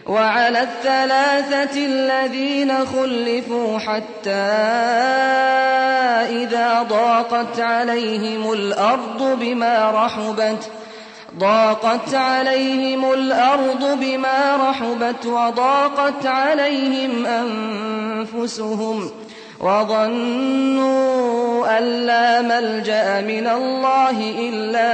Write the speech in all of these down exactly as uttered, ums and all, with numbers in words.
وعلى الثلاثة الذين خلفوا حتى إذا ضاقت عليهم الأرض بما رحبت ضاقت عليهم الأرض بما رحبت وضاقت عليهم أنفسهم وظنوا أن لا ملجأ من الله إلا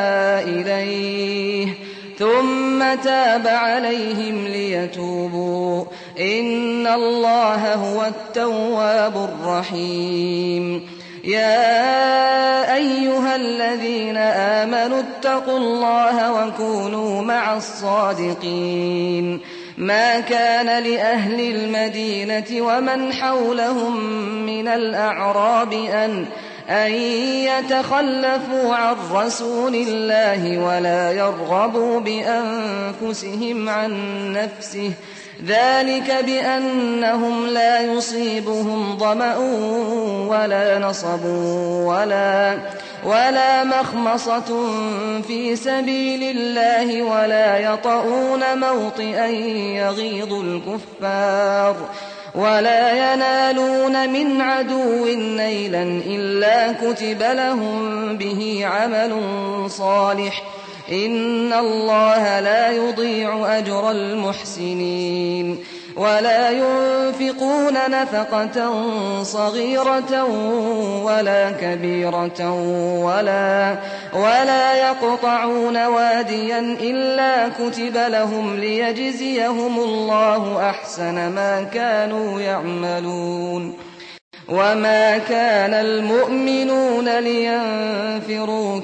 إليه ثم تاب عليهم ليتوبوا إن الله هو التواب الرحيم. يا أيها الذين آمنوا اتقوا الله وكونوا مع الصادقين ما كان لأهل المدينة ومن حولهم من الأعراب أن أن يتخلفوا عن رسول الله ولا يرغبوا بأنفسهم عن نفسه ذلك بأنهم لا يصيبهم ظمأ ولا نصب ولا, ولا مخمصة في سبيل الله ولا يطؤون موطئا يغيظ الكفار ولا ينالون من عدو نيلا إلا كتب لهم به عمل صالح إن الله لا يضيع أجر المحسنين. ولا ينفقون نفقة صغيرة ولا كبيرة ولا, ولا يقطعون واديا إلا كتب لهم ليجزيهم الله أحسن ما كانوا يعملون. وما كان المؤمنون لينفروا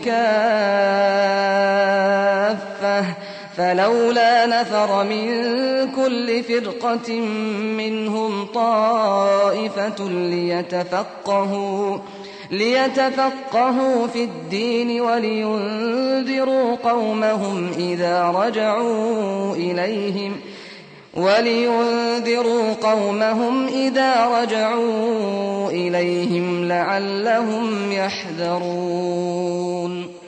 كافة فلولا نفر من كل فرقة منهم طائفة ليتفقهوا, ليتفقهوا في الدين ولينذروا قومهم إذا رجعوا إليهم ولينذروا قومهم إذا رجعوا إليهم لعلهم يحذرون.